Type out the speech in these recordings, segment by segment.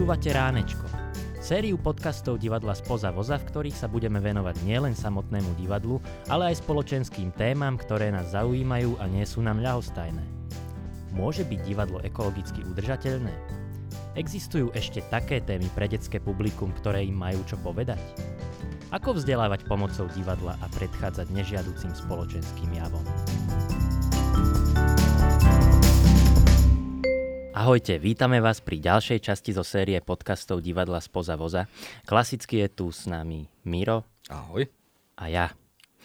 Počúvate Ránečko. Sériu podcastov divadla Spoza voza, v ktorých sa budeme venovať nielen samotnému divadlu, ale aj spoločenským témam, ktoré nás zaujímajú a nie sú nám ľahostajné. Môže byť divadlo ekologicky udržateľné? Existujú ešte také témy pre detské publikum, ktoré im majú čo povedať? Ako vzdelávať pomocou divadla a predchádzať nežiaducim spoločenským javom? Ahojte, vítame vás pri ďalšej časti zo série podcastov divadla Spoza voza. Klasicky je tu s nami Miro. Ahoj. A ja.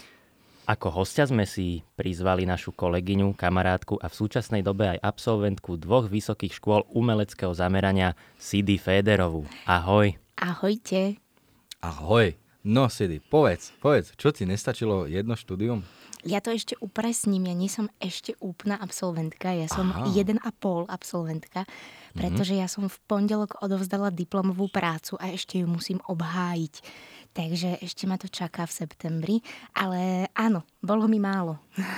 Ako hostia sme si prizvali našu kolegyňu, kamarátku a v súčasnej dobe aj absolventku 2 vysokých škôl umeleckého zamerania Sidy Féderovú. Ahoj. Ahojte. Ahoj. No Sidy, povedz, čo ti nestačilo jedno štúdium? Ja to ešte upresním, ja nie som ešte úplná absolventka, ja som 1,5 absolventka, pretože ja som v pondelok odovzdala diplomovú prácu a ešte ju musím obhájiť. Takže ešte ma to čaká v septembri, ale áno, bolo mi málo.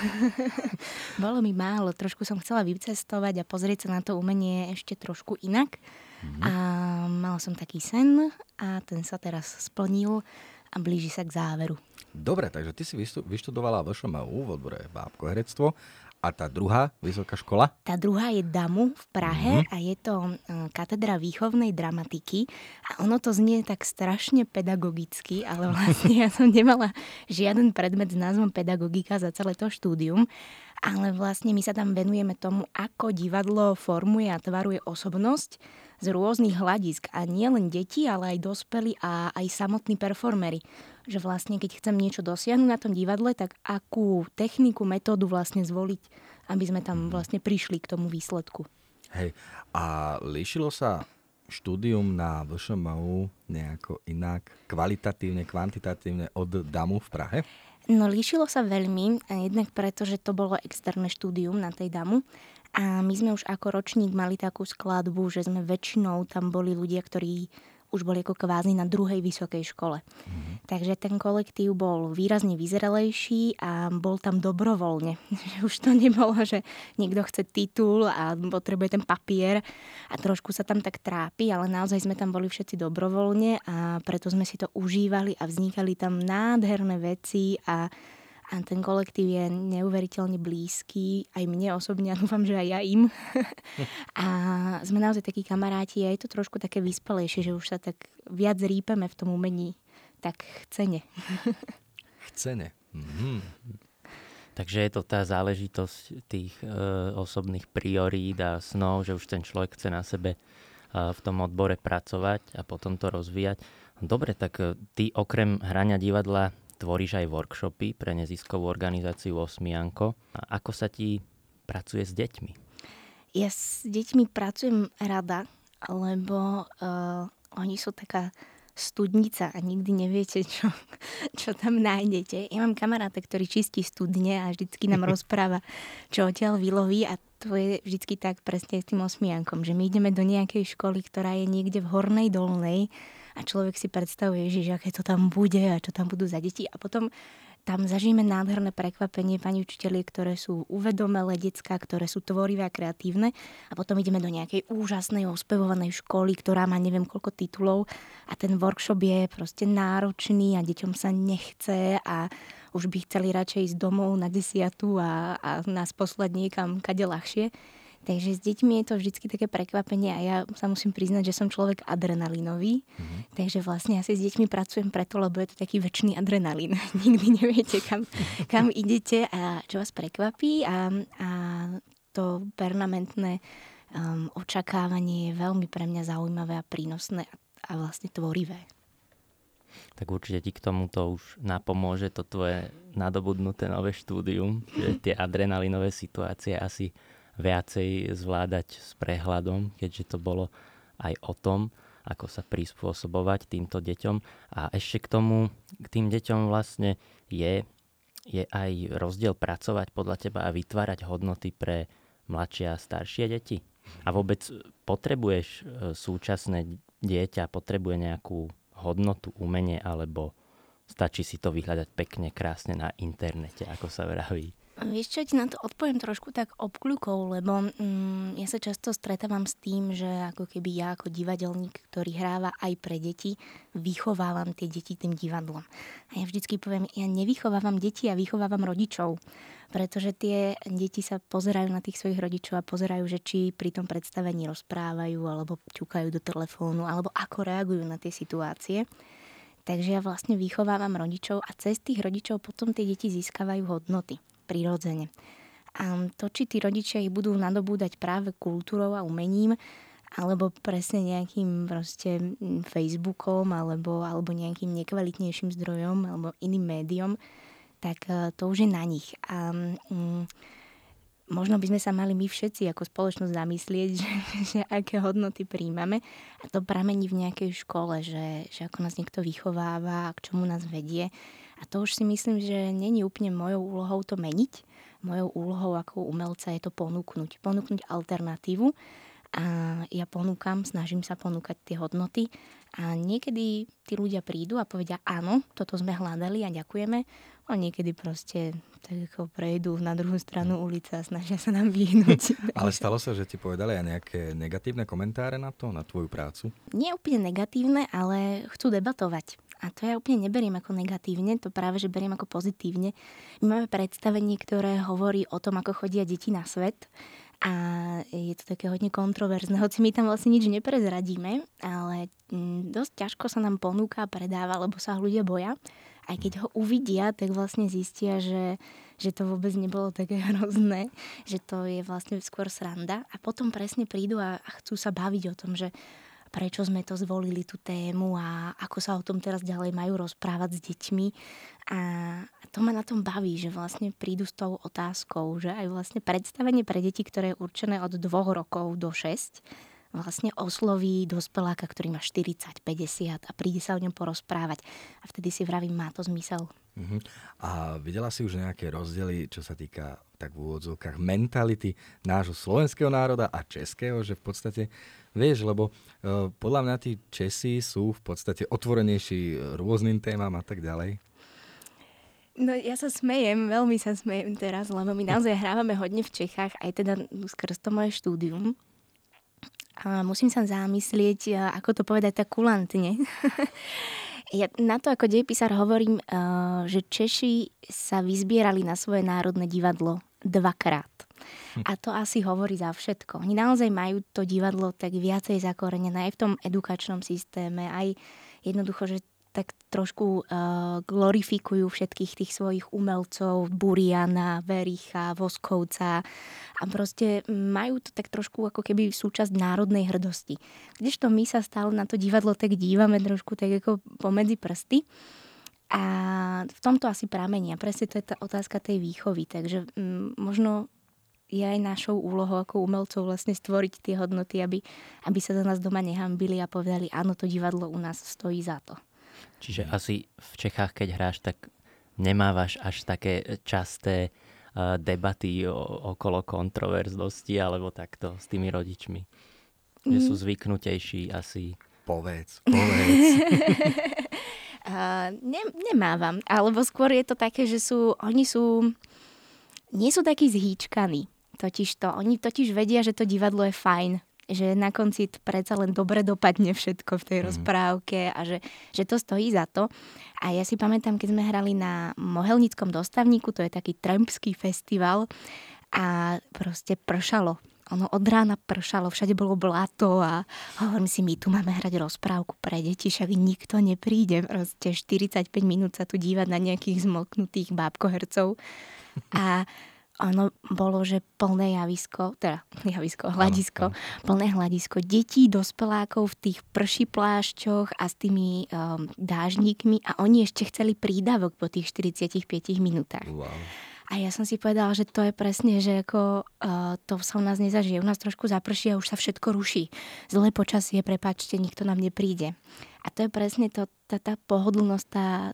Bolo mi málo, trošku som chcela vycestovať a pozrieť sa na to umenie ešte trošku inak. A mala som taký sen a ten sa teraz splnil a blíži sa k záveru. Dobre, takže ty si vyštudovala VŠMU v odbore bábkoherectvo a tá druhá vysoká škola? Tá druhá je DAMU v Prahe a je to katedra výchovnej dramatiky a ono to znie tak strašne pedagogicky, ale vlastne ja som nemala žiaden predmet s názvom pedagogika za celé to štúdium, ale vlastne my sa tam venujeme tomu, ako divadlo formuje a tvaruje osobnosť z rôznych hľadisk a nie len deti, ale aj dospelí a aj samotní performery. Že vlastne keď chcem niečo dosiahnuť na tom divadle, tak akú techniku, metódu vlastne zvoliť, aby sme tam vlastne prišli k tomu výsledku. Hej, a líšilo sa štúdium na VŠMU nejako inak, kvalitatívne, kvantitatívne od DAMU v Prahe? No líšilo sa veľmi, jednak preto, že to bolo externé štúdium na tej DAMU a my sme už ako ročník mali takú skladbu, že sme väčšinou tam boli ľudia, ktorí už boli ako kvázi na druhej vysokej škole. Takže ten kolektív bol výrazne vyzrelejší a bol tam dobrovoľne. Už to nebolo, že niekto chce titul a potrebuje ten papier a trošku sa tam tak trápi, ale naozaj sme tam boli všetci dobrovoľne a preto sme si to užívali a vznikali tam nádherné veci a ten kolektív je neuveriteľne blízky, aj mne osobne, a dúfam, že aj ja im. A sme naozaj takí kamaráti a je to trošku také vyspelejšie, že už sa tak viac rýpeme v tom umení, tak chcene. Chcene. Takže je to tá záležitosť tých osobných priorít a snov, že už ten človek chce na sebe v tom odbore pracovať a potom to rozvíjať. Dobre, tak ty okrem hrania divadla tvoríš aj workshopy pre neziskovú organizáciu Osmianko. A ako sa ti pracuje s deťmi? Ja s deťmi pracujem rada, lebo oni sú taká studnica a nikdy neviete, čo tam nájdete. Ja mám kamaráta, ktorý čistí studne a vždycky nám rozpráva, čo odtiaľ vyloví a to je vždycky tak presne s tým Osmiankom, že my ideme do nejakej školy, ktorá je niekde v Hornej Dolnej a človek si predstavuje, že aké to tam bude a čo tam budú za deti. A potom tam zažijeme nádherné prekvapenie pani učitelie, ktoré sú uvedomelé decká, ktoré sú tvorivé a kreatívne. A potom ideme do nejakej úžasnej ospevovanej školy, ktorá má neviem koľko titulov. A ten workshop je proste náročný a deťom sa nechce a už by chceli radšej ísť domov na 10 a nás poslať niekam kade ľahšie. Takže s deťmi je to vždycky také prekvapenie a ja sa musím priznať, že som človek adrenalinový. Takže vlastne asi s deťmi pracujem preto, lebo je to taký večný adrenalín. Nikdy neviete, kam idete a čo vás prekvapí a to permanentné očakávanie je veľmi pre mňa zaujímavé a prínosné a vlastne tvorivé. Tak určite ti k tomuto už napomôže to tvoje nadobudnuté nové štúdium, že tie adrenalinové situácie asi viacej zvládať s prehľadom, keďže to bolo aj o tom, ako sa prispôsobovať týmto deťom. A ešte k tým deťom vlastne je aj rozdiel pracovať podľa teba a vytvárať hodnoty pre mladšie a staršie deti. A vôbec potrebuješ súčasné dieťa, potrebuje nejakú hodnotu, umenie, alebo stačí si to vyhľadať pekne, krásne na internete, ako sa vraví? Vieš čo, ti na to odpoviem trošku tak obkľukou, lebo ja sa často stretávam s tým, že ako keby ja ako divadelník, ktorý hráva aj pre deti, vychovávam tie deti tým divadlom. A ja vždycky poviem, ja nevychovávam deti, ja vychovávam rodičov. Pretože tie deti sa pozerajú na tých svojich rodičov a pozerajú, že či pri tom predstavení rozprávajú, alebo ťukajú do telefónu, alebo ako reagujú na tie situácie. Takže ja vlastne vychovávam rodičov a cez tých rodičov potom tie deti získavajú hodnoty. Prirodzene. A to, či tí rodičia ich budú nadobúdať práve kultúrou a umením, alebo presne nejakým proste Facebookom, alebo nejakým nekvalitnejším zdrojom, alebo iným médiom, tak to už je na nich. A možno by sme sa mali my všetci ako spoločnosť zamyslieť, že aké hodnoty príjmame. A to pramení v nejakej škole, že ako nás niekto vychováva, k čomu nás vedie. A to už si myslím, že není úplne mojou úlohou to meniť. Mojou úlohou ako umelca je to ponúknuť. Ponúknuť alternatívu. A ja snažím sa ponúkať tie hodnoty. A niekedy tí ľudia prídu a povedia, áno, toto sme hľadali a ďakujeme. A niekedy proste tak ako prejdú na druhú stranu ulice a snažia sa nám vyhnúť. Ale stalo sa, že ti povedali aj nejaké negatívne komentáre na to, na tvoju prácu? Nie úplne negatívne, ale chcú debatovať. A to ja úplne neberiem ako negatívne, to práve, že beriem ako pozitívne. My máme predstavenie, ktoré hovorí o tom, ako chodia deti na svet. A je to také hodne kontroverzné, hoci my tam vlastne nič neprezradíme, ale dosť ťažko sa nám ponúka a predáva, lebo sa ľudia boja. Aj keď ho uvidia, tak vlastne zistia, že to vôbec nebolo také hrozné, že to je vlastne skôr sranda. A potom presne prídu a chcú sa baviť o tom, že prečo sme to zvolili, tú tému a ako sa o tom teraz ďalej majú rozprávať s deťmi. A to ma na tom baví, že vlastne prídu s tou otázkou, že aj vlastne predstavenie pre deti, ktoré je určené od 2 rokov do 6, vlastne osloví dospeláka, ktorý má 40, 50 a príde sa o ňom porozprávať. A vtedy si vravím, má to zmysel. Uh-huh. A videla si už nejaké rozdiely, čo sa týka tak v úvodzovkách mentality nášho slovenského národa a českého, že v podstate vieš, lebo podľa mňa tí Česi sú v podstate otvorenejší rôznym témam a tak ďalej. No ja sa smejem, veľmi sa smejem teraz, lebo my naozaj hrávame hodne v Čechách, aj teda skrz to moje štúdium. A musím sa zamyslieť, ako to povedať tak kulantne. Ja na to ako dejepísar hovorím, že Češi sa vyzbierali na svoje národné divadlo 2-krát. A to asi hovorí za všetko. Oni naozaj majú to divadlo tak viacej zakorenené aj v tom edukačnom systéme, aj jednoducho, že tak trošku glorifikujú všetkých tých svojich umelcov, Buriana, Vericha, Voskovca a proste majú to tak trošku ako keby súčasť národnej hrdosti. Kdežto my sa stále na to divadlo tak dívame trošku tak ako pomedzi prsty. A v tomto asi pramení. A presne to je tá otázka tej výchovy. Takže možno je aj našou úlohou ako umelcov vlastne stvoriť tie hodnoty, aby sa za nás doma nehambili a povedali, áno, to divadlo u nás stojí za to. Čiže asi v Čechách, keď hráš, tak nemávaš až také časté debaty okolo kontroverznosti alebo takto s tými rodičmi. Že sú zvyknutejší asi. Povedz. Nemávam. Alebo skôr je to také, že oni nie sú takí zhýčkaní. Oni totiž vedia, že to divadlo je fajn. Že na konci predsa len dobre dopadne všetko v tej rozprávke a že to stojí za to. A ja si pamätám, keď sme hrali na Mohelnickom dostavníku, to je taký trampský festival a proste pršalo. Ono od rána pršalo, všade bolo blato a hovorím si, my tu máme hrať rozprávku pre deti, však nikto nepríde. Proste 45 minút sa tu dívať na nejakých zmlknutých bábkohercov. A ono bolo, že plné hľadisko, plné hľadisko detí, dospelákov v tých pršiplášťoch a s tými dážnikmi a oni ešte chceli prídavok po tých 45 minútach. Wow. A ja som si povedala, že to je presne, že ako to sa u nás nezažije. U nás trošku zaprší a už sa všetko ruší. Zlé počasie, prepáčte, nikto nám nepríde. A to je presne tá pohodlnosť,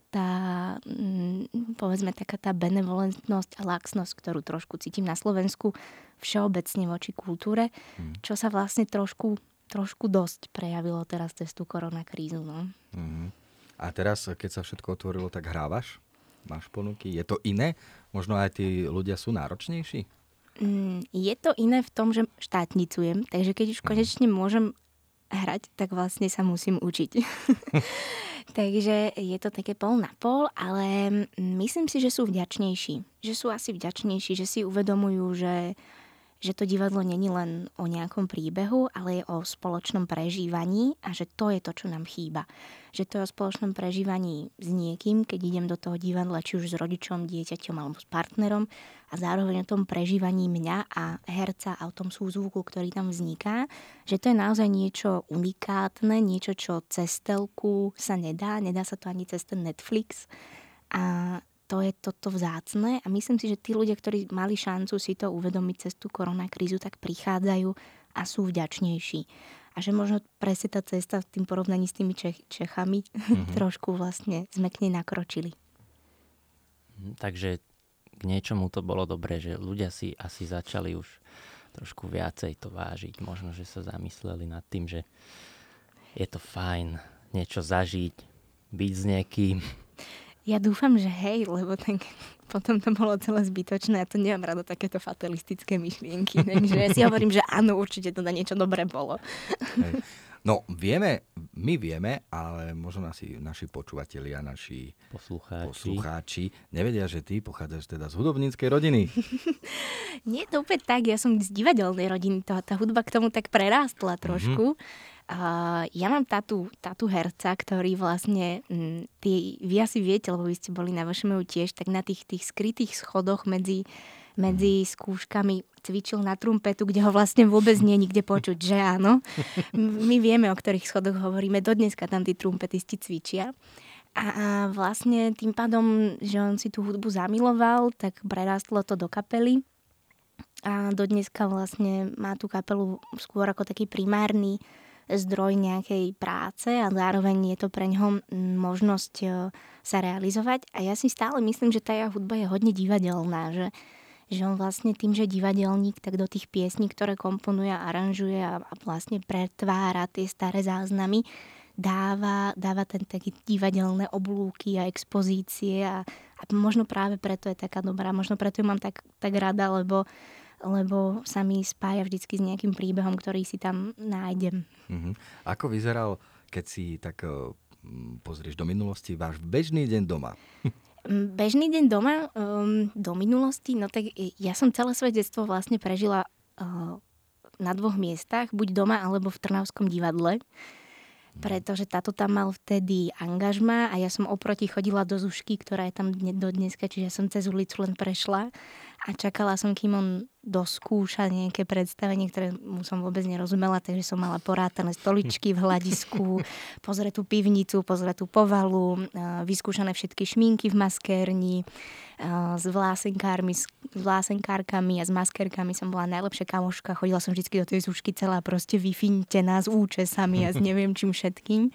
povedzme taká tá benevolentnosť a laxnosť, ktorú trošku cítim na Slovensku všeobecne voči kultúre, čo sa vlastne trošku dosť prejavilo teraz cez tú koronakrízu. No. A teraz, keď sa všetko otvorilo, tak hrávaš? Máš ponuky? Je to iné? Možno aj tí ľudia sú náročnejší? Je to iné v tom, že štátnicujem, takže keď už konečne môžem hrať, tak vlastne sa musím učiť. Takže je to také pol na pol, ale myslím si, že sú vďačnejší. Že sú asi vďačnejší, že si uvedomujú, že to divadlo není len o nejakom príbehu, ale je o spoločnom prežívaní a že to je to, čo nám chýba. Že to je o spoločnom prežívaní s niekým, keď idem do toho divadla, či už s rodičom, dieťaťom alebo s partnerom a zároveň o tom prežívaní mňa a herca a o tom súzvuku, ktorý tam vzniká, že to je naozaj niečo unikátne, niečo, čo cez telku sa nedá sa to ani cez ten Netflix a to je toto vzácne a myslím si, že tí ľudia, ktorí mali šancu si to uvedomiť cez tú koronakrízu, tak prichádzajú a sú vďačnejší. A že možno presne tá cesta v tým porovnaní s tými Čechami trošku vlastne sme k nej nakročili. Takže k niečomu to bolo dobré, že ľudia si asi začali už trošku viacej to vážiť. Možno, že sa zamysleli nad tým, že je to fajn niečo zažiť, byť s niekým. Ja dúfam, že hej, lebo tak potom to bolo celé zbytočné a to nemám rada takéto fatalistické myšlienky. Takže ja si hovorím, že áno, určite to na niečo dobré bolo. Hej. No, my vieme, ale možno naši počúvatelia, naši poslucháči nevedia, že ty pochádzaš teda z hudobníckej rodiny. Nie je to úplne tak, ja som z divadelnej rodiny, tá hudba k tomu tak prerástla trošku. Ja mám tátu herca, ktorý vlastne, vy asi viete, lebo vy ste boli na VŠMU tiež, tak na tých skrytých schodoch medzi skúškami cvičil na trumpetu, kde ho vlastne vôbec nie je nikde počuť, že áno. My vieme, o ktorých schodoch hovoríme, dodneska tam tí trumpetisti cvičia. A vlastne tým pádom, že on si tú hudbu zamiloval, tak prerástlo to do kapely. A dodneska vlastne má tú kapelu skôr ako taký primárny zdroj nejakej práce a zároveň je to pre ňoho možnosť sa realizovať. A ja si stále myslím, že tá jeho hudba je hodne divadelná, že on vlastne tým, že divadelník, tak do tých piesní, ktoré komponuje, aranžuje a vlastne pretvára tie staré záznamy, dáva ten taký divadelné oblúky a expozície a možno práve preto je taká dobrá, možno preto ju mám tak rada, lebo sa mi spája vždycky s nejakým príbehom, ktorý si tam nájdem. Ako vyzeral, keď si tak pozrieš do minulosti, váš bežný deň doma? Bežný deň doma do minulosti, no tak ja som celé svoje detstvo vlastne prežila na 2 miestach, buď doma alebo v Trnavskom divadle, pretože táto tam mal vtedy angažma a ja som oproti chodila do Zušky, ktorá je tam do dneska, čiže som cez ulicu len prešla a čakala som, kým on doskúša nejaké predstavenie, ktoré mu som vôbec nerozumela, takže som mala porátané stoličky v hľadisku, pozretú pivnicu, pozretú povalu, vyskúšané všetky šminky v maskérni, s vlásenkárkami a s maskérkami som bola najlepšia kamoška, chodila som vždy do tej Zušky celá proste vyfintená s účesami a s neviem čím všetkým.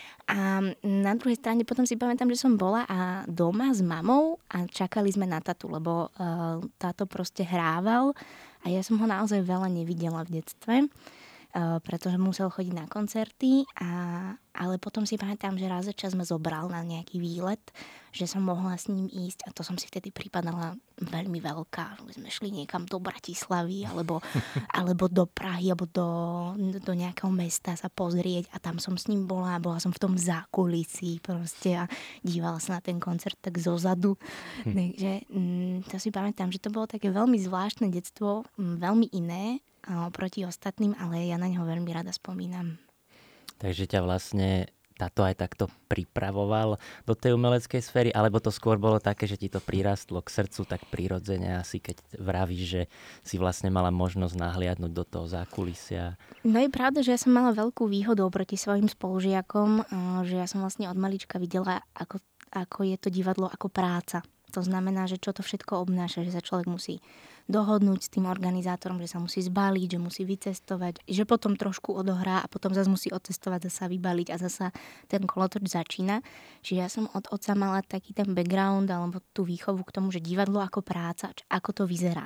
A na druhej strane potom si pamätám, že som bola a doma s mamou a čakali sme na tatu, lebo táto proste hrával a ja som ho naozaj veľa nevidela v detstve, pretože musel chodiť na koncerty, ale potom si pamätám, že raz za čas ma zobral na nejaký výlet, že som mohla s ním ísť a to som si vtedy pripadala veľmi veľká. Sme šli niekam do Bratislavy alebo do Prahy alebo do nejakého mesta sa pozrieť a tam som s ním bola som v tom zákulisí proste a dívala sa na ten koncert tak zozadu. Takže to si pamätám, že to bolo také veľmi zvláštne detstvo, veľmi iné oproti ostatným, ale ja na neho veľmi rada spomínam. Takže ťa vlastne táto aj takto pripravoval do tej umeleckej sféry, alebo to skôr bolo také, že ti to prirastlo k srdcu tak prirodzene asi, keď vravíš, že si vlastne mala možnosť nahliadnúť do toho zákulisia? No je pravda, že ja som mala veľkú výhodu oproti svojim spolužiakom, že ja som vlastne od malička videla, ako je to divadlo ako práca. To znamená, že čo to všetko obnáša, že sa človek musí dohodnúť s tým organizátorom, že sa musí zbaliť, že musí vycestovať, že potom trošku odohrá a potom zase musí odcestovať, zasa vybaliť a zasa ten kolotoč začína. Čiže ja som od otca mala taký ten background alebo tú výchovu k tomu, že divadlo ako práca, ako to vyzerá.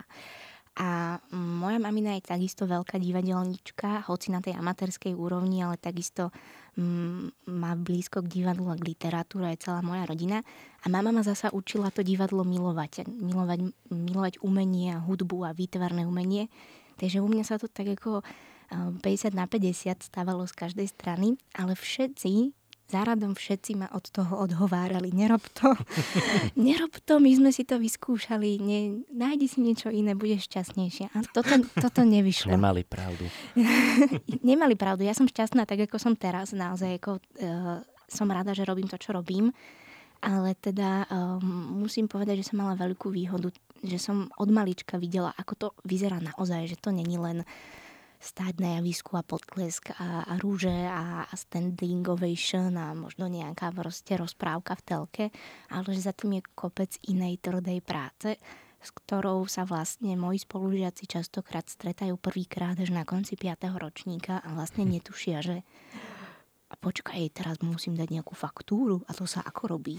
A moja mamina je takisto veľká divadelníčka, hoci na tej amatérskej úrovni, ale takisto má blízko k divadlu a k literatúre aj celá moja rodina. A mama ma zasa učila to divadlo milovať. Milovať umenie a hudbu a výtvarné umenie. Takže u mňa sa to tak ako 50/50 stávalo z každej strany, ale záradom všetci ma od toho odhovárali. Nerob to, my sme si to vyskúšali, nájdi si niečo iné, budeš šťastnejšia. A toto nevyšlo. Nemali pravdu. Nemali pravdu, ja som šťastná tak, ako som teraz, naozaj, som rada, že robím to, čo robím, ale teda musím povedať, že som mala veľkú výhodu, že som od malička videla, ako to vyzerá naozaj, že to není len stáť na javisku a potlesk a rúže a standing ovation a možno nejaká proste rozprávka v telke, ale že za tým je kopec inej tvrdej práce, s ktorou sa vlastne moji spolužiaci častokrát stretajú prvýkrát až na konci 5. ročníka a vlastne netušia, že a počkaj, teraz musím dať nejakú faktúru a to sa ako robí.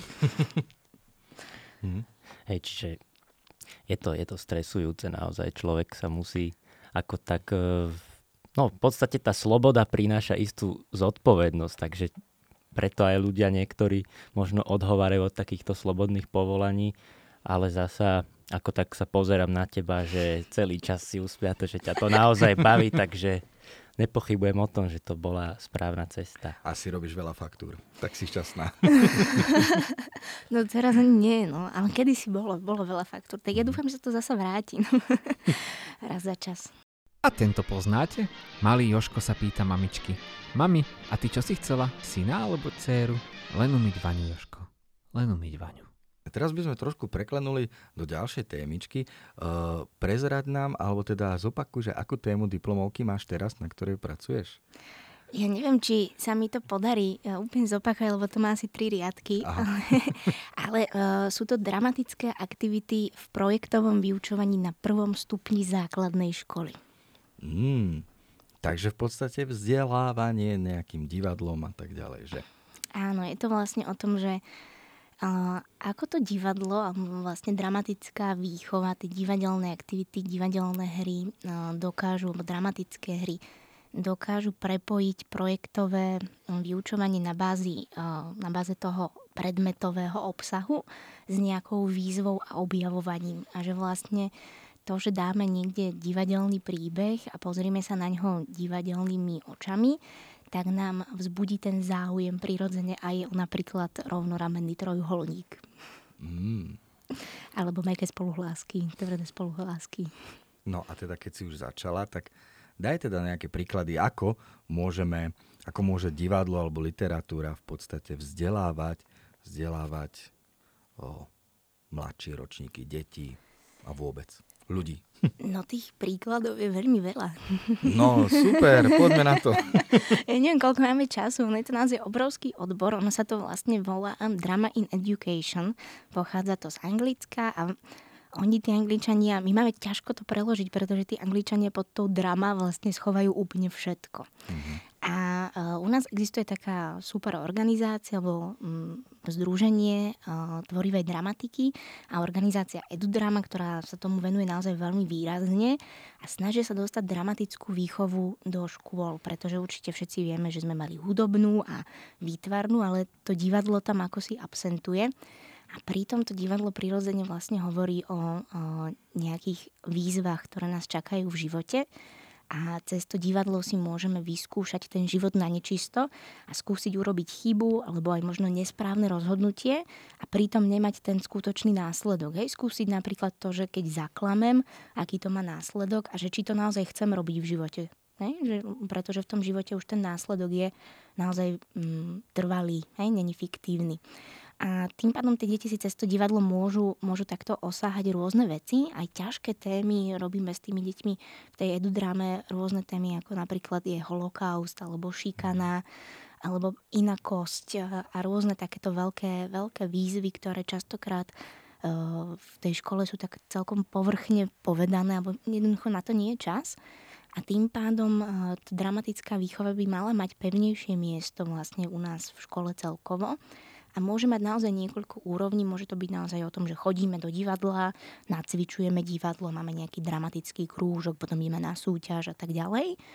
Hej, čiže je to stresujúce naozaj. Človek sa musí ako tak... No, v podstate tá sloboda prináša istú zodpovednosť, takže preto aj ľudia niektorí možno odhovárajú od takýchto slobodných povolaní, ale zasa ako tak sa pozerám na teba, že celý čas si usmiata, že ťa to naozaj baví, takže nepochybujem o tom, že to bola správna cesta. Asi robíš veľa faktúr, tak si šťastná. No teraz ani nie, no, ale kedysi bolo veľa faktúr, tak ja dúfam, že to zasa vráti. Raz za čas. A tento poznáte? Malý Jožko sa pýta mamičky. Mami, a ty čo si chcela? Syna alebo dcéru? Len umyť vaňu, Jožko. Len umyť vaňu. Teraz by sme trošku preklenuli do ďalšej témičky. Prezrať nám, alebo teda zopakuj, že akú tému diplomovky máš teraz, na ktorej pracuješ? Ja neviem, či sa mi to podarí úplne zopakovať, lebo to má asi 3 riadky. Ale sú to dramatické aktivity v projektovom vyučovaní na 1. stupni základnej školy. Takže v podstate vzdelávanie nejakým divadlom a tak ďalej, že? Áno, je to vlastne o tom, že ako to divadlo a vlastne dramatická výchova, tie divadelné aktivity, divadelné hry dramatické hry dokážu prepojiť projektové vyučovanie na báze toho predmetového obsahu s nejakou výzvou a objavovaním. A že vlastne to, že dáme niekde divadelný príbeh a pozrieme sa na ňo divadelnými očami, tak nám vzbudí ten záujem prirodzene aj napríklad rovnoramenný trojuholník. Alebo mäkké spoluhlásky, tvrdé spoluhlásky. No a teda keď si už začala, tak daj teda nejaké príklady, ako môže divadlo alebo literatúra v podstate vzdelávať mladšie ročníky, deti a vôbec ľudí. No tých príkladov je veľmi veľa. No super, poďme na to. Ja neviem, koľko máme času, je to naozaj obrovský odbor, ono sa to vlastne volá Drama in Education, pochádza to z Anglicka a oni, tí Angličania, my máme ťažko to preložiť, pretože tí Angličania pod tou drama vlastne schovajú úplne všetko. A u nás existuje taká super organizácia alebo združenie tvorivej dramatiky a organizácia EduDrama, ktorá sa tomu venuje naozaj veľmi výrazne a snaží sa dostať dramatickú výchovu do škôl, pretože určite všetci vieme, že sme mali hudobnú a výtvarnú, ale to divadlo tam ako si absentuje. A pritom to divadlo prirodzene vlastne hovorí o nejakých výzvach, ktoré nás čakajú v živote. A cez to divadlo si môžeme vyskúšať ten život na nečisto a skúsiť urobiť chybu alebo aj možno nesprávne rozhodnutie a pritom nemať ten skutočný následok. Skúsiť napríklad to, že keď zaklamem, aký to má následok a že či to naozaj chcem robiť v živote. Pretože v tom živote už ten následok je naozaj trvalý, není fiktívny. A tým pádom tie deti si cez to divadlo môžu takto osáhať rôzne veci, aj ťažké témy robíme s tými deťmi v tej EduDrame, rôzne témy ako napríklad je holokaust alebo šikana alebo inakosť a rôzne takéto veľké výzvy, ktoré častokrát v tej škole sú tak celkom povrchne povedané, alebo jednoducho na to nie je čas. A tým pádom dramatická výchova by mala mať pevnejšie miesto vlastne u nás v škole celkovo. A môže mať naozaj niekoľko úrovní, môže to byť naozaj o tom, že chodíme do divadla, nacvičujeme divadlo, máme nejaký dramatický krúžok, potom ideme na súťaž a tak ďalej.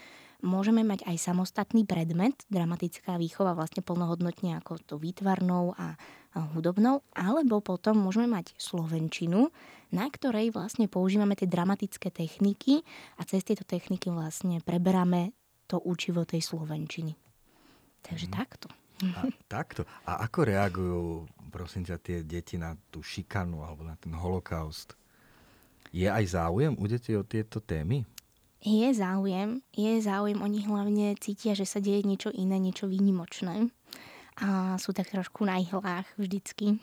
Môžeme mať aj samostatný predmet, dramatická výchova vlastne plnohodnotne ako to výtvarnou a hudobnou, alebo potom môžeme mať slovenčinu, na ktorej vlastne používame tie dramatické techniky a cez tieto techniky vlastne preberáme to učivo tej slovenčiny. Takže takto. Takto. A ako reagujú, prosím ťa, tie deti na tú šikanu alebo na ten holokaust? Je aj záujem u detí o tieto témy? Je záujem. Oni hlavne cítia, že sa deje niečo iné, niečo výnimočné. A sú tak trošku na ihlách vždycky.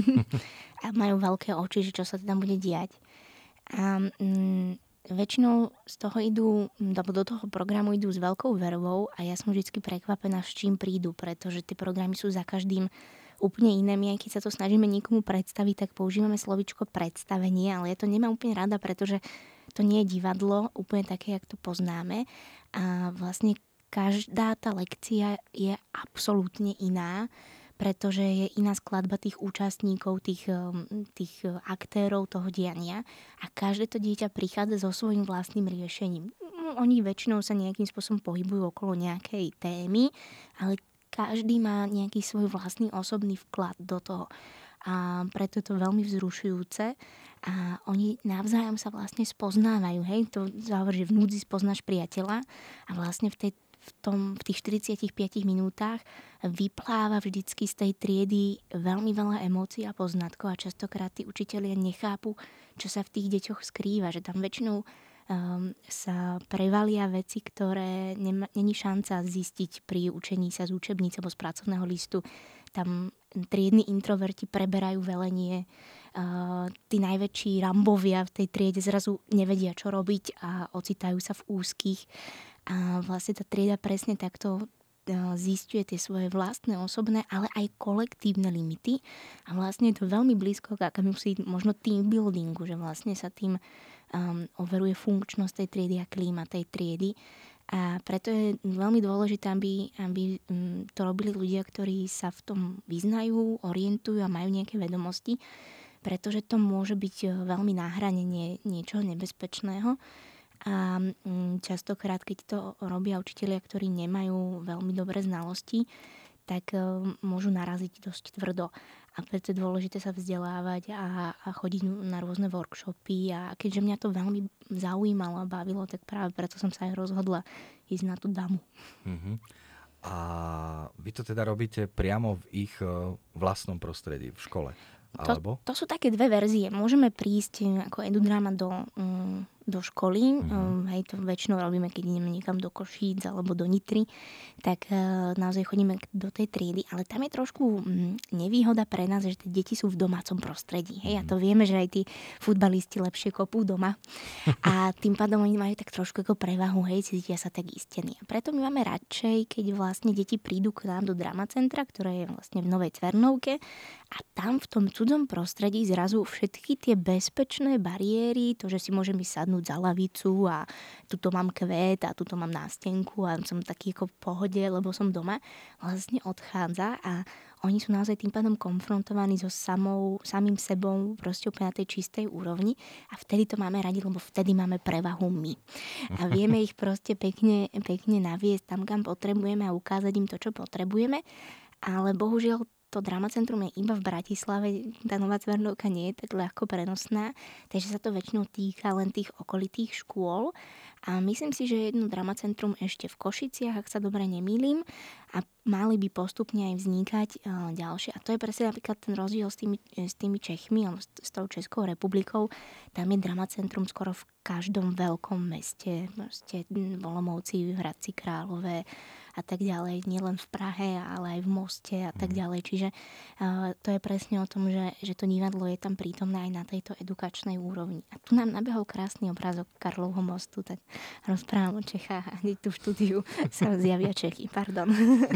A majú veľké oči, že čo sa tam bude diať. A väčšinou z toho do toho programu idú s veľkou vervou a ja som vždy prekvapená, s čím prídu, pretože tie programy sú za každým úplne iné. My, aj keď sa to snažíme niekomu predstaviť, tak používame slovíčko predstavenie, ale ja to nemám úplne rada, pretože to nie je divadlo, úplne také, jak to poznáme. A vlastne každá tá lekcia je absolútne iná, pretože je iná skladba tých účastníkov, tých aktérov toho diania a každé to dieťa prichádza so svojím vlastným riešením. Oni väčšinou sa nejakým spôsobom pohybujú okolo nejakej témy, ale každý má nejaký svoj vlastný osobný vklad do toho. A preto je to veľmi vzrušujúce a oni navzájom sa vlastne spoznávajú. Hej? To záver, že v núdzi spoznáš priateľa a vlastne v tých 45 minútach vypláva vždycky z tej triedy veľmi veľa emócií a poznatkov a častokrát tí učitelia nechápu, čo sa v tých deťoch skrýva, že tam väčšinou sa prevalia veci, ktoré není šanca zistiť pri učení sa z učebnice alebo z pracovného listu. Tam triedni introverti preberajú velenie, tí najväčší rambovia v tej triede zrazu nevedia, čo robiť a ocitajú sa v úzkých. A vlastne tá trieda presne takto zisťuje tie svoje vlastné osobné, ale aj kolektívne limity. A vlastne je to veľmi blízko k akémusi možno team buildingu, že vlastne sa tým overuje funkčnosť tej triedy a klíma tej triedy. A preto je veľmi dôležité, aby to robili ľudia, ktorí sa v tom vyznajú, orientujú a majú nejaké vedomosti, pretože to môže byť veľmi na hrane niečoho nebezpečného. A častokrát, keď to robia učitelia, ktorí nemajú veľmi dobré znalosti, tak môžu naraziť dosť tvrdo. A preto je dôležité sa vzdelávať a chodiť na rôzne workshopy. A keďže mňa to veľmi zaujímalo a bavilo, tak práve preto som sa aj rozhodla ísť na tú damu. Uh-huh. A vy to teda robíte priamo v ich vlastnom prostredí, v škole? Alebo? To sú také dve verzie. Môžeme prísť ako edudrama do školy. Hej, to väčšinou robíme, keď ideme niekam do Košíc alebo do Nitry, tak naozaj chodíme do tej triedy, ale tam je trošku nevýhoda pre nás, že tie deti sú v domácom prostredí. Hej, a to vieme, že aj tí futbalisti lepšie kopú doma. A tým pádom oni majú tak trošku ako prevahu, hej, cítia sa tak istení. A preto my máme radšej, keď vlastne deti prídu k nám do dramacentra, ktoré je vlastne v Novej Cvernovke, a tam v tom cudzom prostredí zrazu všetky tie bezpečné bariéry, to, že si môžem ísť sadnúť za lavicu a tuto mám kvet a tuto mám nástenku a som taký ako v pohode, lebo som doma, vlastne odchádza a oni sú naozaj tým pádom konfrontovaní so samým sebou, proste úplne na tej čistej úrovni a vtedy to máme radi, lebo vtedy máme prevahu my. A vieme ich proste pekne naviesť tam, kam potrebujeme a ukázať im to, čo potrebujeme, ale bohužiaľ to dramacentrum je iba v Bratislave, tá Nová Cvernovka nie je tak ľahko prenosná, takže sa to väčšinou týka len tých okolitých škôl. A myslím si, že jedno dramacentrum ešte v Košiciach, ak sa dobre nemýlim, a mali by postupne aj vznikať ďalšie. A to je presne napríklad ten rozdiel s tými Čechmi, alebo s tou Českou republikou. Tam je dramacentrum skoro v každom veľkom meste, proste Olomouci, Hradci Králové a tak ďalej, nielen v Prahe, ale aj v Moste a tak ďalej. Čiže to je presne o tom, že to divadlo je tam prítomné aj na tejto edukačnej úrovni. A tu nám nabehol krásny obrázok Karlovho mostu, tak rozprávam o Čechách a hneď tu v štúdiu sa zjavia Čechy. Pardon.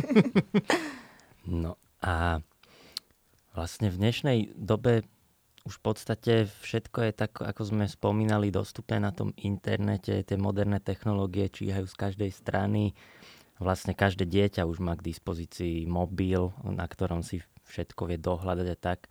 No a vlastne v dnešnej dobe už v podstate všetko je tak, ako sme spomínali, dostupné na tom internete, tie moderné technológie číhajú z každej strany. Vlastne každé dieťa už má k dispozícii mobil, na ktorom si všetko vie dohľadať a tak.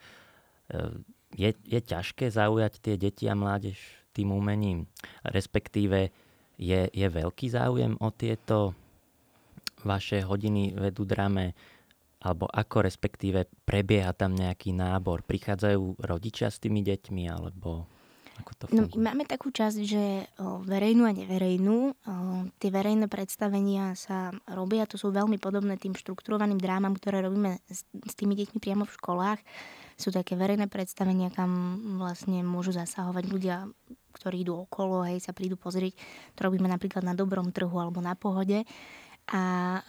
Je ťažké zaujať tie deti a mládež tým umením? Respektíve, Je veľký záujem o tieto vaše hodiny vedú drame, alebo ako respektíve prebieha tam nejaký nábor? Prichádzajú rodičia s tými deťmi, alebo ako to funguje? No, máme takú časť, že verejnú a neverejnú. Tie verejné predstavenia sa robia, to sú veľmi podobné tým štrukturovaným drámam, ktoré robíme s tými deťmi priamo v školách. Sú také verejné predstavenia, kam vlastne môžu zasahovať ľudia, ktorí idú okolo, hej, sa prídu pozrieť. To robíme napríklad na Dobrom trhu alebo na Pohode. A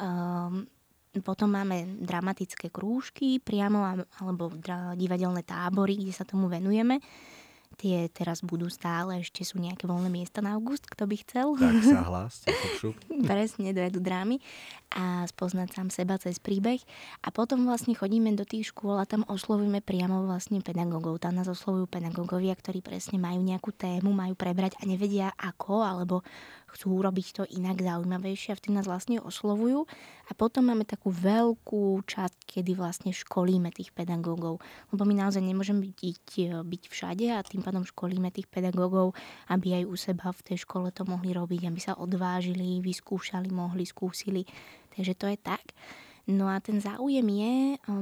potom máme dramatické krúžky priamo alebo divadelné tábory, kde sa tomu venujeme. Tie teraz budú stále, ešte sú nejaké voľné miesta na august, kto by chcel. Tak sa hláste, šup. Presne, do drámy a spoznať sám seba cez príbeh. A potom vlastne chodíme do tých škôl a tam oslovujeme priamo vlastne pedagógov. Tam nás oslovujú pedagógovia, ktorí presne majú nejakú tému, majú prebrať a nevedia ako, alebo chcú robiť to inak zaujímavejšie a vtedy nás vlastne oslovujú. A potom máme takú veľkú časť, kedy vlastne školíme tých pedagógov. Lebo my naozaj nemôžeme byť všade a tým pádom školíme tých pedagógov, aby aj u seba v tej škole to mohli robiť, aby sa odvážili, vyskúšali, skúsili. Takže to je tak. No a ten záujem je,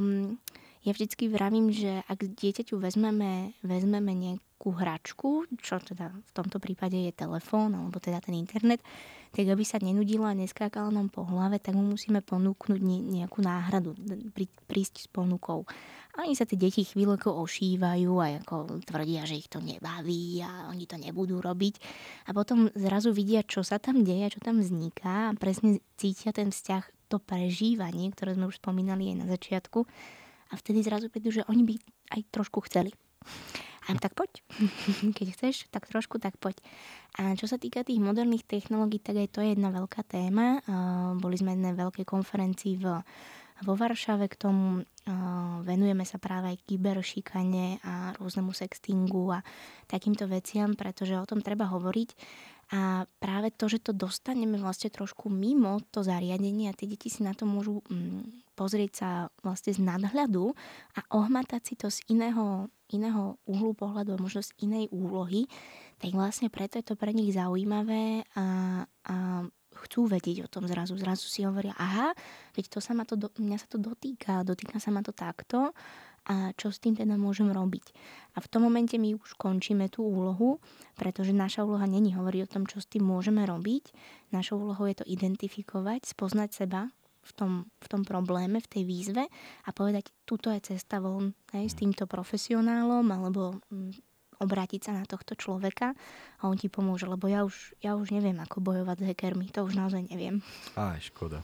ja vždycky vravím, že ak dieťaťu vezmeme nejakú hračku, čo teda v tomto prípade je telefón, alebo teda ten internet, tak aby sa nenudilo a neskákalo nám po hlave, tak mu musíme ponúknuť nejakú náhradu, prísť s ponukou. A oni sa tie deti chvíľko ošívajú a ako tvrdia, že ich to nebaví a oni to nebudú robiť. A potom zrazu vidia, čo sa tam deje, čo tam vzniká a presne cítia ten vzťah, to prežívanie, ktoré sme už spomínali aj na začiatku. A vtedy zrazu prídu, že oni by aj trošku chceli. A tak poď. Keď chceš, tak trošku, tak poď. A čo sa týka tých moderných technológií, tak aj to je jedna veľká téma. Boli sme na veľkej konferencii vo Varšave k tomu. Venujeme sa práve aj kyberšikane a rôznemu sextingu a takýmto veciam, pretože o tom treba hovoriť. A práve to, že to dostaneme vlastne trošku mimo to zariadenie a tie deti si na to môžu pozrieť sa vlastne z nadhľadu a ohmatať si to z iného uhlu pohľadu a možno z inej úlohy, tak vlastne preto je to pre nich zaujímavé a chcú vedieť o tom zrazu. Zrazu si hovoria, aha, veď mňa sa to dotýka sa ma to takto a čo s tým teda môžem robiť. A v tom momente my už končíme tú úlohu, pretože naša úloha není hovoriť o tom, čo s tým môžeme robiť. Našou úlohou je to identifikovať, spoznať seba v tom probléme, v tej výzve a povedať, tuto je cesta von s týmto profesionálom alebo obrátiť sa na tohto človeka a on ti pomôže, lebo ja už neviem, ako bojovať s hackermi. To už naozaj neviem. Škoda.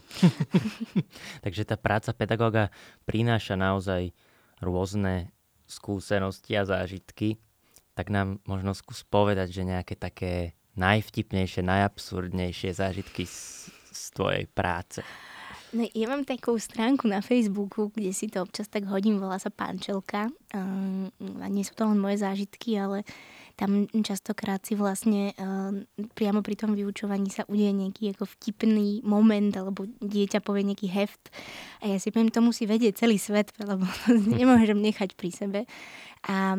Takže tá práca pedagóga prináša naozaj rôzne skúsenosti a zážitky. Tak nám možno skús povedať, že nejaké také najvtipnejšie, najabsurdnejšie zážitky z tvojej práce. No, ja mám takú stránku na Facebooku, kde si to občas tak hodím, volá sa Pančelka. A nie sú to len moje zážitky, ale tam častokrát si vlastne priamo pri tom vyučovaní sa udeje nejaký ako vtipný moment, alebo dieťa povie nejaký heft. A ja si poviem, to musí vedieť celý svet, lebo to nemôžem nechať pri sebe. A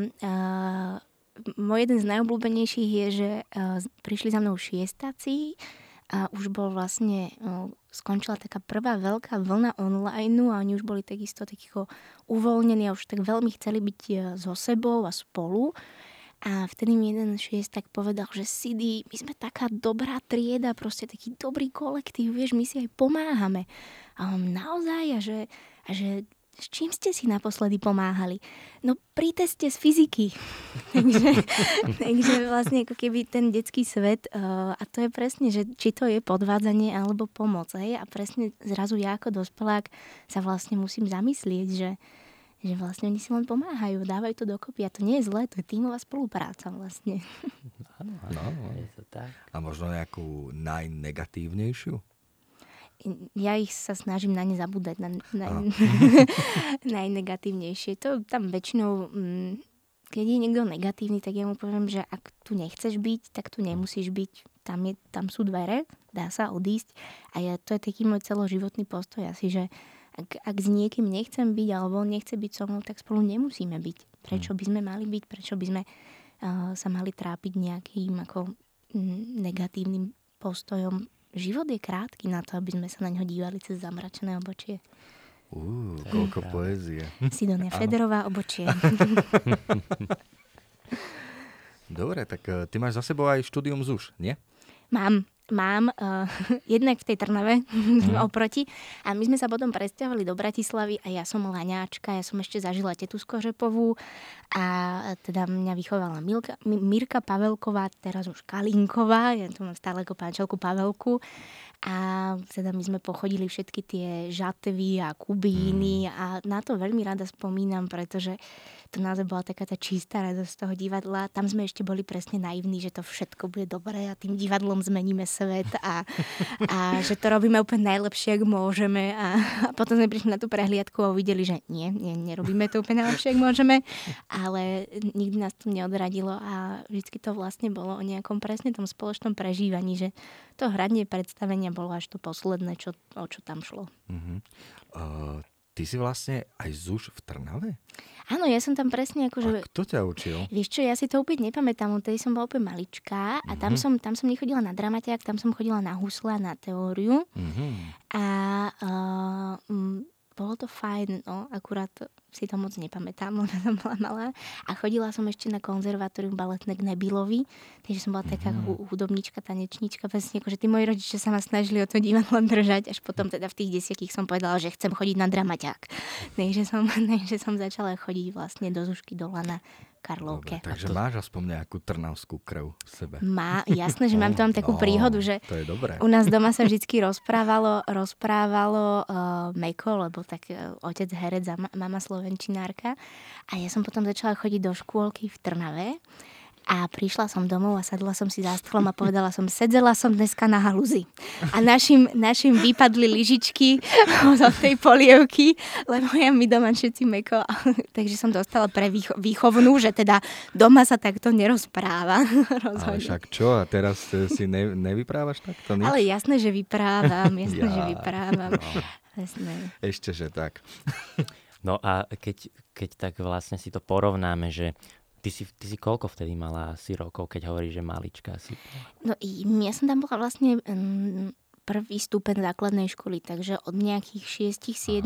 môj jeden z najobľúbenejších je, že prišli za mnou šiestáci, a už bol vlastne, skončila taká prvá veľká vlna online a oni už boli takisto takýcho uvoľnení a už tak veľmi chceli byť so sebou a spolu. A vtedy mi jeden šiestak povedal, že Sidy, my sme taká dobrá trieda, proste taký dobrý kolektív, vieš, my si aj pomáhame. A on naozaj, a že s čím ste si naposledy pomáhali? No pri teste z fyziky. takže vlastne ako keby ten detský svet, a to je presne, že či to je podvádzanie alebo pomoc. Hej? A presne zrazu ja ako dospelák sa vlastne musím zamyslieť, že vlastne oni si len pomáhajú, dávajú to dokopy a to nie je zlé, to je tímová spolupráca vlastne. Áno, je to tak. A možno nejakú najnegatívnejšiu? Ja ich sa snažím na ne zabúdať, najnegatívnejšie. To tam väčšinou, keď je niekto negatívny, tak ja mu poviem, že ak tu nechceš byť, tak tu nemusíš byť. Tam sú dvere, dá sa odísť. A to je taký môj celoživotný postoj asi, že ak s niekým nechcem byť, alebo on nechce byť so mnou, tak spolu nemusíme byť. Prečo by sme mali byť? Prečo by sme sa mali trápiť nejakým ako negatívnym postojom. Život je krátky na to, aby sme sa na ňo dívali cez zamračené obočie. Koľko poézie. Sidonia Federová, obočie. Dobre, tak ty máš za sebou aj štúdium ZUŠ, nie? Mám jednak v tej Trnave oproti. A my sme sa potom presťahovali do Bratislavy a ja som laňáčka, ja som ešte zažila tetu Skořepovú a teda mňa vychovala Mirka Pavelková, teraz už Kalínková, ja tu mám stále ako pančelku Pavelku. A teda my sme pochodili všetky tie žatvy a kubíny a na to veľmi rada spomínam, pretože to naozaj bola taká tá čistá radosť z toho divadla. Tam sme ešte boli presne naivní, že to všetko bude dobré a tým divadlom zmeníme svet a že to robíme úplne najlepšie, ak môžeme. A potom sme prišli na tú prehliadku a uvideli, že nerobíme to úplne najlepšie, ak môžeme, ale nikdy nás to neodradilo a vždycky to vlastne bolo o nejakom presne tom spoločnom prežívaní, že to hradnie predstavenia bolo až to posledné, o čo tam šlo. Ty si vlastne aj ZUŠ v Trnave? Áno, ja som tam presne akože... A kto ťa učil? Vieš čo, ja si to úplne nepamätám, odtedy som bola úplne maličká a tam som nechodila na dramaťák, tam som chodila na husle, na teóriu a bolo to fajn, no, akurát si to moc nepamätám, lebo som bola malá. A chodila som ešte na konzervatórium baletné k Nebilovi, takže som bola taká hudobníčka, tanečníčka, presne akože tí moji rodičia sa ma snažili o to divadlo držať, až potom teda v tých 10 som povedala, že chcem chodiť na dramaťák. Takže som začala chodiť vlastne do Zušky do Lana Karlovke. Dobre, takže máš aspoň nejakú trnavskú krv v sebe. Jasné, že mám tam takú príhodu, že to je dobré. U nás doma sa vždycky rozprávalo Meko, lebo tak otec herec a mama slovenčinárka. A ja som potom začala chodiť do škôlky v Trnave. A prišla som domov a sadla som si za stolom a povedala som, sedzela som dneska na halúzi. A našim vypadli lyžičky od tej polievky, lebo ja mi doma všetci Meko. Takže som dostala pre výchovnú, že teda doma sa takto nerozpráva. Ale však čo? A teraz si nevyprávaš takto? Nič? Ale jasné, že vyprávam. Že vyprávam. No. Ešte, že tak. No a keď tak vlastne si to porovnáme, že Ty si koľko vtedy mala asi rokov, keď hovoríš, že malička si? No ja som tam bola vlastne prvý stupeň základnej školy, takže od nejakých 6-7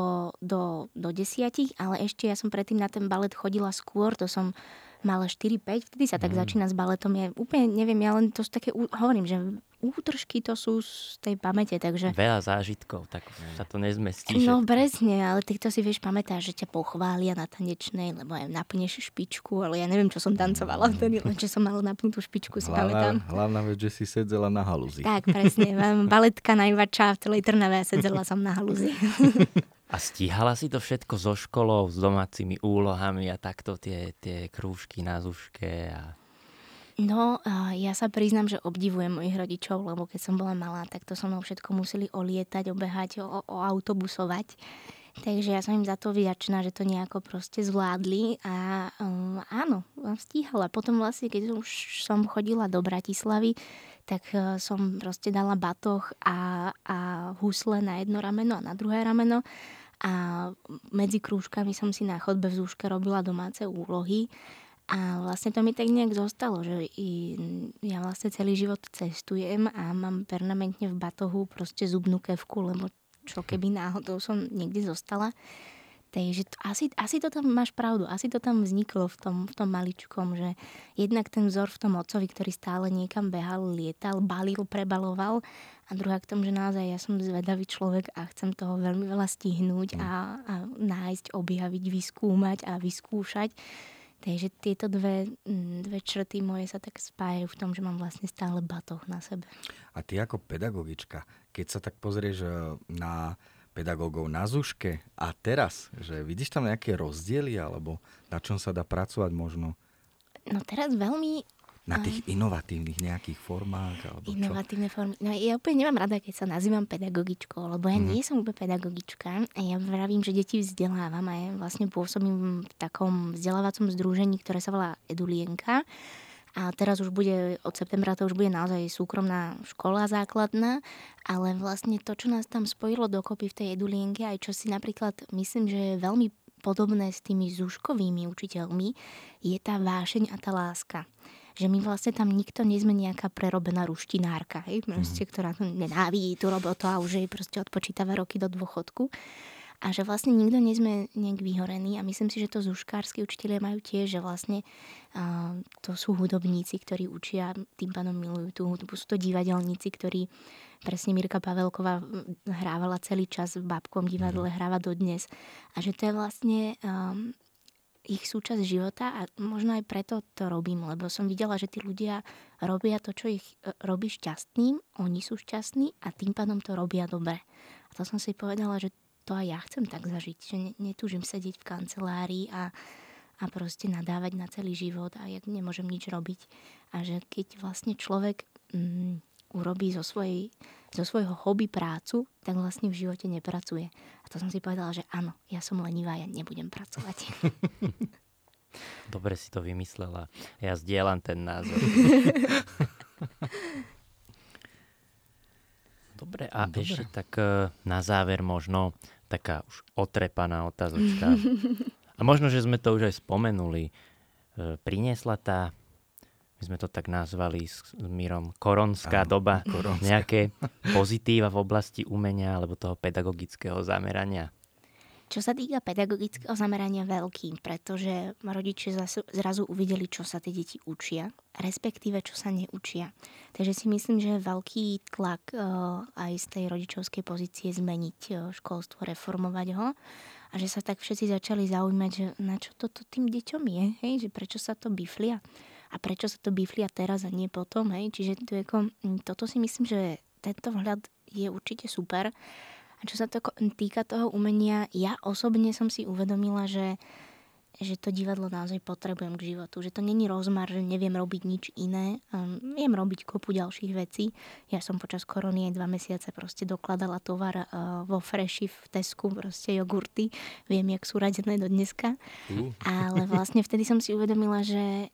do 10, ale ešte ja som predtým na ten balet chodila skôr, to som mala 4-5, vtedy sa tak začína s baletom. Ja úplne neviem, ja len to sú také, hovorím, že útržky to sú z tej pamäte, takže... Veľa zážitkov, tak sa to nezmestí. No presne, ale ty to si vieš, pamätáš, že ťa pochvália na tanečnej, lebo aj napneš špičku, ale ja neviem, čo som tancovala vtedy, len že som mala napnutú špičku, si pamätám. Hlavná vec, že si sedzela na halúzi. Tak, presne, baletka najväčšia v celej Trnave a sedzela som na halúzi. A stíhala si to všetko so školou, s domácimi úlohami a takto tie krúžky na Zuške a... No, ja sa priznám, že obdivujem mojich rodičov, lebo keď som bola malá, tak to so mnou všetko museli olietať, obehať, autobusovať. Takže ja som im za to vďačná, že to nejako proste zvládli a áno, stíhala. Potom vlastne, keď už som chodila do Bratislavy, tak som proste dala batoh a husle na jedno rameno a na druhé rameno a medzi krúžkami som si na chodbe v Zuške robila domáce úlohy. A vlastne to mi tak nejak zostalo, že ja vlastne celý život cestujem a mám permanentne v batohu proste zubnú kevku, lebo čo keby náhodou som niekde zostala. Takže asi to tam máš pravdu, asi to tam vzniklo v tom maličkom, že jednak ten vzor v tom otcovi, ktorý stále niekam behal, lietal, balil, prebaloval a druhá k tomu, že naozaj ja som zvedavý človek a chcem toho veľmi veľa stihnúť a nájsť, objaviť, vyskúmať a vyskúšať. Takže tieto dve črty moje sa tak spájajú v tom, že mám vlastne stále batoh na sebe. A ty ako pedagogička, keď sa tak pozrieš na pedagógov na Zuške a teraz, že vidíš tam nejaké rozdiely alebo na čom sa dá pracovať možno? No teraz veľmi... Na tých inovatívnych nejakých formách? Alebo inovatívne formy. No ja úplne nemám rada, keď sa nazývam pedagogičkou, lebo ja nie som úplne pedagogička a ja vravím, že deti vzdelávam a ja vlastne pôsobím v takom vzdelávacom združení, ktoré sa volá Edulienka. A teraz už bude, od septembra to už bude naozaj súkromná škola základná, ale vlastne to, čo nás tam spojilo dokopy v tej Edulienke, aj čo si napríklad myslím, že je veľmi podobné s tými zuškovými učiteľmi, je tá vášeň a tá láska. že my vlastne tam nikto nie sme nejaká prerobená ruštinárka, hej, proste, ktorá nenávidí tú robotu a už jej proste odpočítava roky do dôchodku. A že vlastne nikto nie sme nejak vyhorení a myslím si, že to zúškársky učitelia majú tiež, že vlastne to sú hudobníci, ktorí učia, tým pádom milujú tú hudbu. Sú to divadelníci, ktorí, presne Mirka Pavelková hrávala celý čas v Babkom divadle, hráva dodnes. A že to je vlastne ich súčasť života a možno aj preto to robím, lebo som videla, že tí ľudia robia to, čo ich robí šťastným, oni sú šťastní a tým pádom to robia dobre. A to som si povedala, že to aj ja chcem tak zažiť, že netúžim sedieť v kancelárii a proste nadávať na celý život a jak nemôžem nič robiť. A že keď vlastne človek urobí zo svojho hobby prácu, tak vlastne v živote nepracuje. A to som si povedala, že áno, ja som lenivá, ja nebudem pracovať. Dobre si to vymyslela. Ja zdieľam ten názor. Dobre, a ešte tak na záver možno taká už otrepaná otázočka. A možno, že sme to už aj spomenuli. Priniesla tá, my sme to tak nazvali s Mírom, koronská doba, nejaké pozitíva v oblasti umenia alebo toho pedagogického zamerania? Čo sa týka pedagogického zamerania, veľký, pretože rodičia zrazu uvideli, čo sa tie deti učia, respektíve čo sa neučia. Takže si myslím, že je veľký tlak aj z tej rodičovskej pozície zmeniť školstvo, reformovať ho a že sa tak všetci začali zaujímať, že na čo toto tým deťom je, hej? Že prečo sa to biflia a prečo sa to biflia teraz a nie potom. Hej? Čiže toto si myslím, že tento vhľad je určite super. A čo sa to týka toho umenia, ja osobne som si uvedomila, že to divadlo naozaj potrebujem k životu. Že to není rozmar, že neviem robiť nič iné. Viem robiť kopu ďalších vecí. Ja som počas korony aj 2 mesiace proste dokladala tovar vo Freši v Tesku, proste jogurty. Viem, jak sú radené do dneska. Ale vlastne vtedy som si uvedomila, že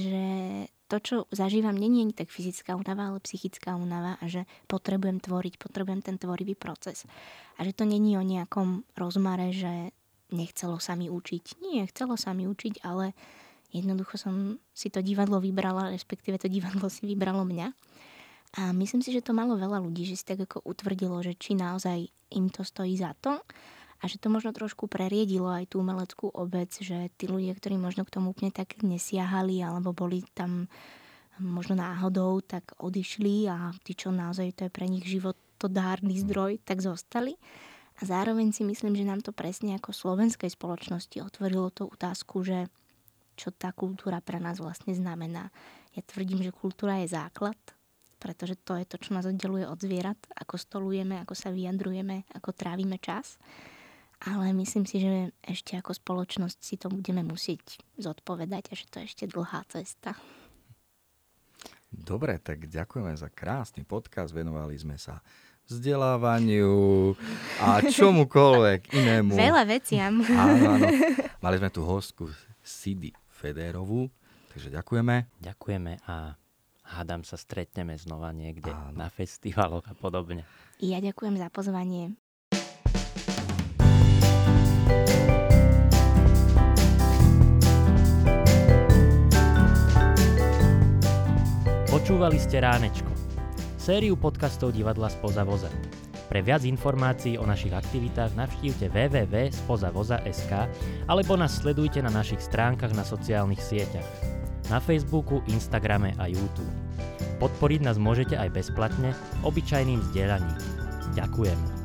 to, čo zažívam, nie je tak fyzická únava, ale psychická únava a že potrebujem tvoriť, potrebujem ten tvorivý proces. A že to nie je o nejakom rozmare, že nechcelo sa mi učiť. Nie, chcelo sa mi učiť, ale jednoducho som si to divadlo vybrala, respektíve to divadlo si vybralo mňa. A myslím si, že to malo veľa ľudí, že si tak ako utvrdilo, že či naozaj im to stojí za to. A že to možno trošku preriedilo aj tú umeleckú obec, že tí ľudia, ktorí možno k tomu úplne tak nesiahali alebo boli tam možno náhodou, tak odišli a tí, čo naozaj to je pre nich životodárny zdroj, tak zostali. A zároveň si myslím, že nám to presne ako slovenskej spoločnosti otvorilo tú otázku, že čo tá kultúra pre nás vlastne znamená. Ja tvrdím, že kultúra je základ, pretože to je to, čo nás oddeluje od zvierat, ako stolujeme, ako sa vyjadrujeme, ako trávime čas. Ale myslím si, že ešte ako spoločnosť si to budeme musieť zodpovedať a že to je ešte dlhá cesta. Dobre, tak ďakujeme za krásny podcast. Venovali sme sa vzdelávaniu a čomukoľvek inému. Veľa veciam. Áno. Mali sme tu hostku Sidy Federovú, takže ďakujeme. Ďakujeme a hádam sa stretneme znova niekde na festivaloch a podobne. Ja ďakujem za pozvanie. Počúvali ste Ránečko, sériu podcastov divadla Spoza voza. Pre viac informácií o našich aktivitách navštívte www.spozavoza.sk alebo nás sledujte na našich stránkach na sociálnych sieťach, na Facebooku, Instagrame a YouTube. Podporiť nás môžete aj bezplatne, obyčajným zdieľaním. Ďakujem.